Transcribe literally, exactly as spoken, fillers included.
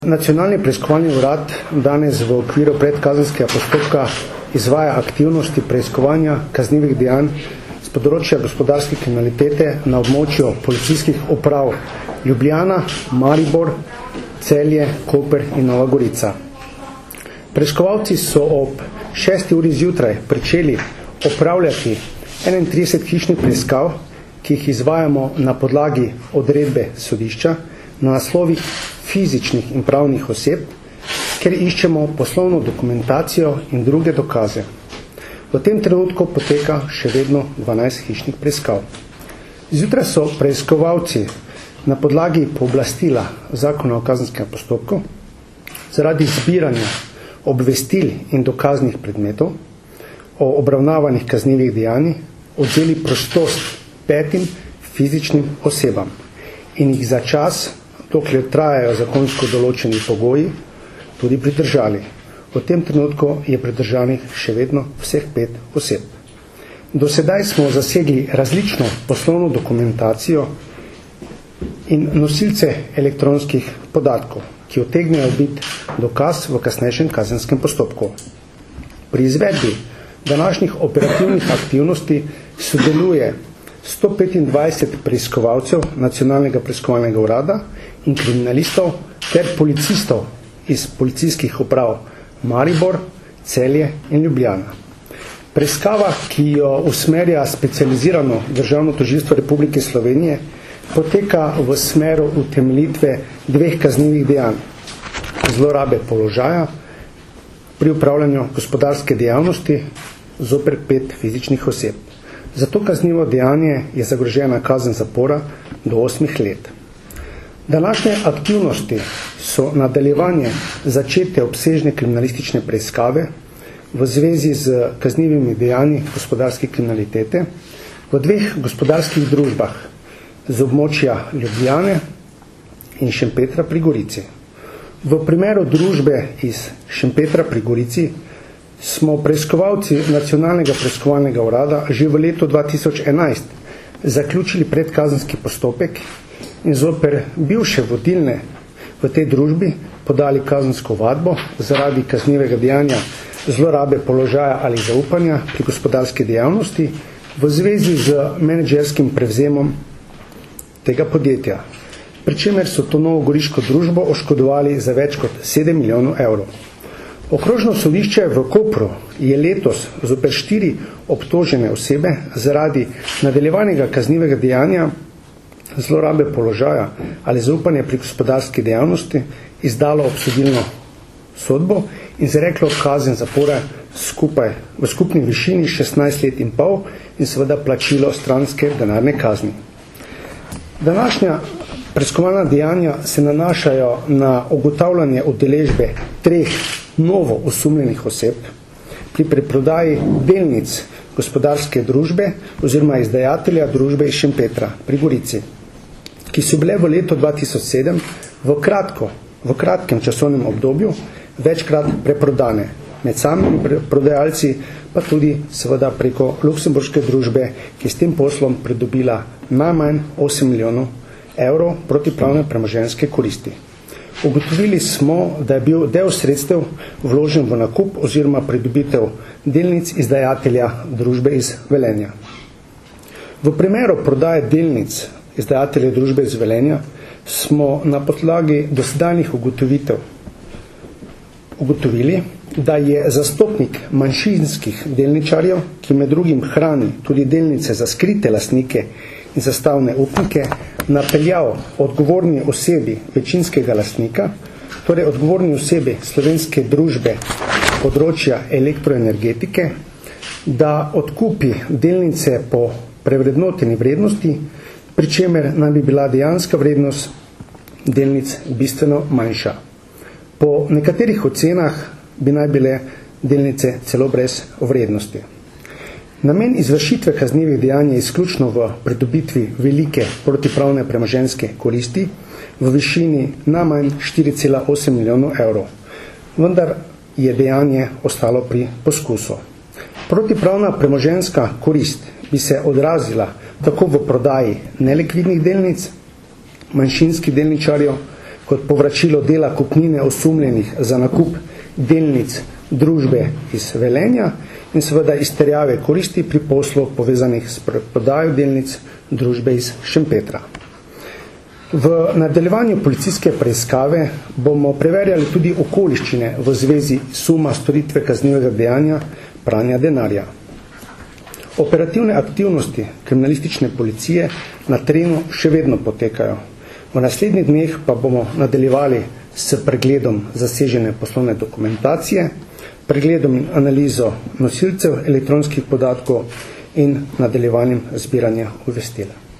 Nacionalni preiskovalni urad danes v okviru predkazenskega postopka izvaja aktivnosti preiskovanja kaznivih dejanj z področja gospodarske kriminalitete na območju policijskih uprav Ljubljana, Maribor, Celje, Koper in Nova Gorica. Preiskovalci so ob šesti uri zjutraj pričeli opravljati enaintrideset hišnih preiskav, ki jih izvajamo na podlagi odredbe sodišča na naslovih fizičnih in pravnih oseb, ker iščemo poslovno dokumentacijo in druge dokaze. V tem trenutku poteka še vedno dvanajst hišnih preiskav. Zjutraj so preiskovalci na podlagi pooblastila Zakona o kazenskem postopku zaradi zbiranja obvestil in dokaznih predmetov o obravnavanih kaznivih dejanjih odvzeli prostost petim fizičnim osebam in jih za čas, dokler trajajo zakonsko določeni pogoji, tudi pridržali. V tem trenutku je pridržanih še vedno vseh pet oseb. Do sedaj smo zasegli različno poslovno dokumentacijo in nosilce elektronskih podatkov, ki utegnejo biti dokaz v kasnejšem kazenskem postopku. Pri izvedbi današnjih operativnih aktivnosti sodeluje sto petindvajset preiskovalcev Nacionalnega preiskovalnega urada in kriminalistov ter policistov iz policijskih uprav Maribor, Celje in Ljubljana. Preiskava, ki jo usmerja specializirano Državno tožilstvo Republike Slovenije, poteka v smeru utemeljitve dveh kaznivih dejanj: zlorabe položaja pri upravljanju gospodarske dejavnosti zoper pet fizičnih oseb. Za to kaznivo dejanje je zagrožena kazen zapora do osmih let. Današnje aktivnosti so nadaljevanje začete obsežne kriminalistične preiskave v zvezi z kaznivimi dejanji gospodarske kriminalitete v dveh gospodarskih družbah z območja Ljubljane in Šempetra pri Gorici. V primeru družbe iz Šempetra pri Gorici smo preiskovalci Nacionalnega preiskovalnega urada že v letu dva tisoč enajst zaključili predkazenski postopek in zoper bivše vodilne v tej družbi podali kazensko ovadbo zaradi kaznivega dejanja zlorabe položaja ali zaupanja pri gospodarski dejavnosti v zvezi z menedžerskim prevzemom tega podjetja, pri čemer so to novogoriško družbo oškodovali za več kot sedem milijonov evrov. Okrožno sodišče v Kopru je letos zoper štiri obtožene osebe zaradi nadaljevanega kaznivega dejanja zlorabe položaja ali zaupanja pri gospodarski dejavnosti izdalo obsodilno sodbo in izreklo kazen zapora skupaj v skupni višini šestnajst let in pol in seveda plačilo stranske denarne kazni. Današnja preiskovalna dejanja se nanašajo na ugotavljanje udeležbe treh novo osumljenih oseb pri preprodaji delnic gospodarske družbe oziroma izdajatelja družbe iz Šempetra pri Gorici, ki so bile v letu dva tisoč sedem v, kratko, v kratkem časovnem obdobju večkrat preprodane med samimi prodajalci, pa tudi seveda preko luksemburške družbe, ki s tem poslom pridobila najmanj osem milijonov evrov protipravne premoženjske koristi. Ugotovili smo, da je bil del sredstev vložen v nakup oziroma pridobitev delnic izdajatelja družbe iz Velenja. V primeru prodaje delnic izdajatelja družbe iz Velenja smo na podlagi dosedanjih ugotovitev ugotovili, da je zastopnik manjšinskih delničarjev, ki med drugim hrani tudi delnice za skrite lastnike in zastavne upnike, napeljal odgovorni osebi večinskega lastnika, torej odgovorni osebi slovenske družbe področja elektroenergetike, da odkupi delnice po prevrednoteni vrednosti, pri čemer naj bi bila dejanska vrednost delnic bistveno manjša. Po nekaterih ocenah bi naj bile delnice celo brez vrednosti. Namen izvršitve kaznivih dejanj je izključno v pridobitvi velike protipravne premoženjske koristi v višini najmanj štiri cela osem milijonov evrov, vendar je dejanje ostalo pri poskusu. Protipravna premoženjska korist bi se odrazila tako v prodaji nelikvidnih delnic, manjšinskih delničarjev, kot povračilo dela kupnine osumljenih za nakup delnic družbe iz Velenja in seveda izterjave koristi pri poslu povezanih s prodajo delnic družbe iz Šempetra. V nadaljevanju policijske preiskave bomo preverjali tudi okoliščine v zvezi suma storitve kaznivega dejanja pranja denarja. Operativne aktivnosti kriminalistične policije na terenu še vedno potekajo. V naslednjih dneh pa bomo nadaljevali s pregledom zasežene poslovne dokumentacije, pregledom in analizo nosilcev elektronskih podatkov in nadaljevanjem zbiranja obvestila.